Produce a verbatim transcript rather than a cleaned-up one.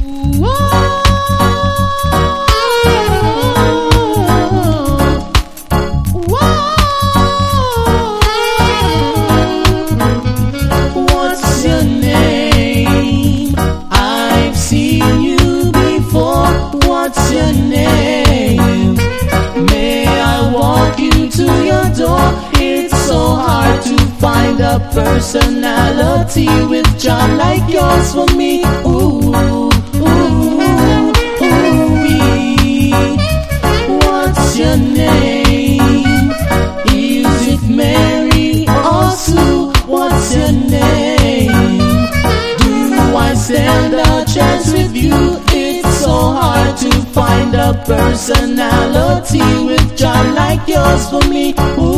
What's your name? I've seen you before. What's your name? May I walk you to your door? It's so hard to find a personality with charm like yours for me. Ooh, ooh, ooh-wee. What's your name? Is it Mary or Sue? What's your name? Do I stand a chance with you? It's so hard to find a personality with charm like yours for me. Ooh.